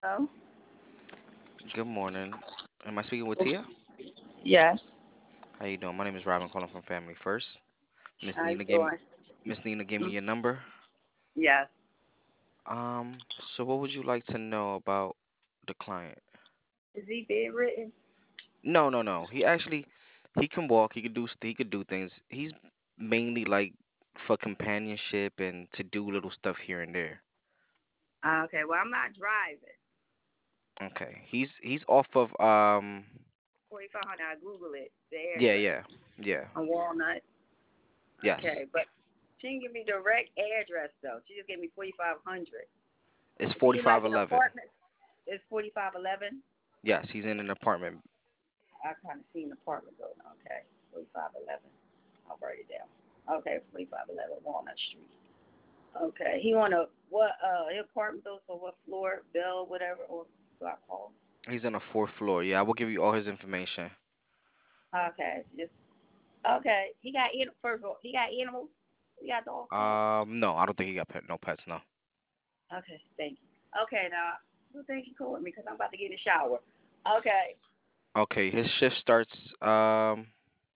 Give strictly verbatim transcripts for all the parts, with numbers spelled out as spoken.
Hello. Good morning. Am I speaking with Tia? Yes. How you doing? My name is Robin calling from Family First. Miss How Nina you gave me doing? Miss Nina gave me Mm, your number. yes. Um, so what would you like to know about the client? Is he bedridden? No, no, no. He actually he can walk, he could do st- he could do things. He's mainly like for companionship and to do little stuff here and there. Ah, okay. Well, I'm not driving. Okay. He's he's off of um forty-five hundred. I Google it. The yeah, address yeah. Yeah. on Walnut. Yes. Okay, but she didn't give me direct address though. She just gave me forty-five hundred. It's Is he in like an forty-five eleven. apartment? It's forty-five eleven. Yes, he's in an apartment. I kind of see an apartment building. Okay, forty-five eleven. I'll write it down. Okay, forty-five eleven Walnut Street. Okay, he want to what? Uh, his apartment building. So what floor? Bell, whatever, or do I call? He's on the fourth floor. Yeah, I will give you all his information. Okay, just okay. He got in first of all. He got animals. He got dogs, cats. Um, no, I don't think he got pet, no pets, no. Okay, thank you. Okay, now well, thank you for calling me because I'm about to get in the shower. Okay, Okay, his shift starts. Um,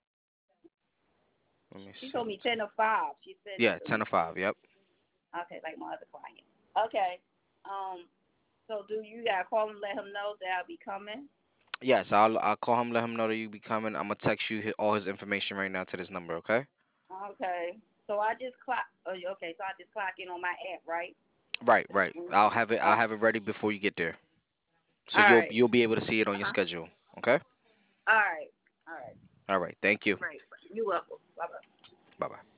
let me she see. told me ten to five. She said Yeah, um, ten to five. Yep. okay, like my other client. Okay, um, so do you gotta call him, let him know that I'll be coming? Yes, I'll I'll call him, let him know that you be coming. I'm gonna text you hi- all his information right now to this number. Okay. Okay, so I just clock. Oh, okay, so I just clock in on my app, right? Right, right. Mm, I'll have it. uh, I'll have it ready before you get there, so all you'll right. you'll be able to see it on Uh your huh. schedule. Okay. All right. All right. All right. Thank you. Great. You welcome. Bye bye. Bye bye.